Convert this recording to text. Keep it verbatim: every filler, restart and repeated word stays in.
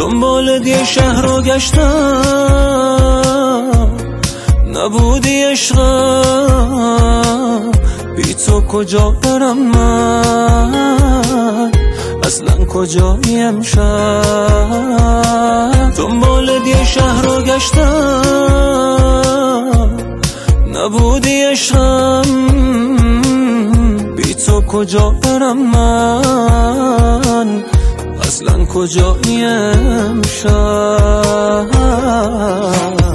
دنبال دی شهر رو گشتم نبودی عشقم، بی تو کجا برم من، اصلا کجایی امشب. دنبال دی شهر رو گشتم نبودی عشقم، بی تو کجا برم من، اصلا کجایی امشب.